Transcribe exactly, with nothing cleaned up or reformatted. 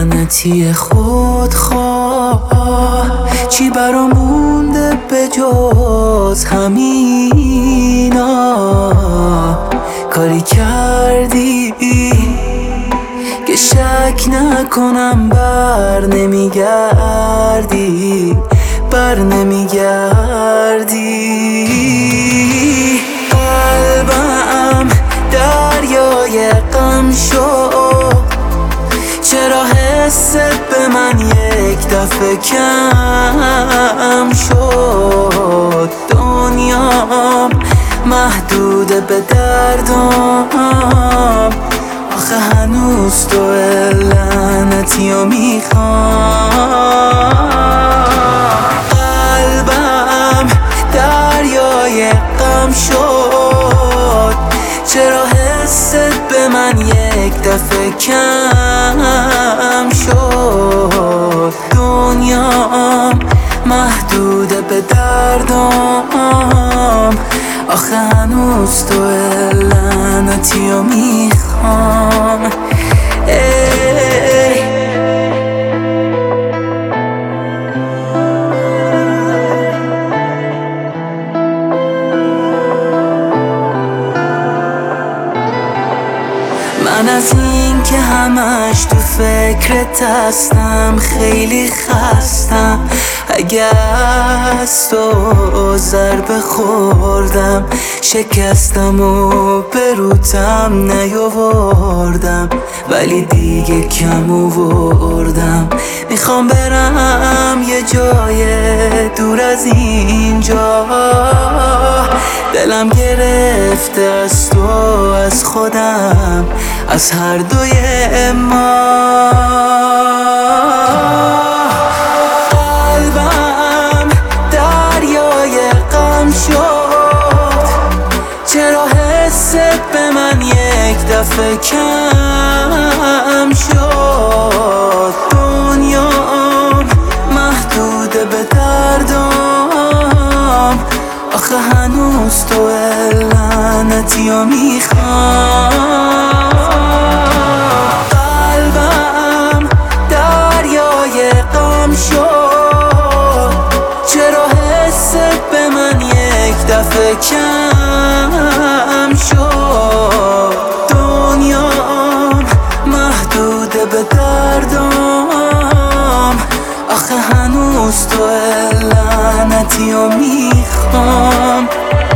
لعنتی خودخواه، چی برام مونده به جز همینا؟ کاری کردی که شک نکنم بر نمیگردی، بر نمیگردی. قلبم دریای غم شد، چرا حست به من یک دفعه کم شد؟ دنیام محدود به دردم، آخه هنوز تو لعنتی رو میخوام. قلبم دریای غم شد، چرا حست به من یک دفعه کم شد؟ دنیام محدود به دردم، آخه هنوز تو لعنتی رو میخوام. من از این که همش تو فکرت هستم خیلی خستم. اگه از تو ضربه خوردم، شکستم و به روتم نیاوردم، ولی دیگه کم آوردم. میخوام برم یه جای دور از اینجا، دلم گرفته از تو، از خودم، از هر دوی ما. قلبم دریای غم شد، چرا حست به من یک دفعه کم شد؟ دنیام محدود به دردم، آخه هنوز تو لعنتی رو میخوام. قلبم دریای غم شد، چرا حست به من یک دفعه کم شد؟ دنیام محدود به دردم، آخه هنوز تو لعنتی رو میخوام.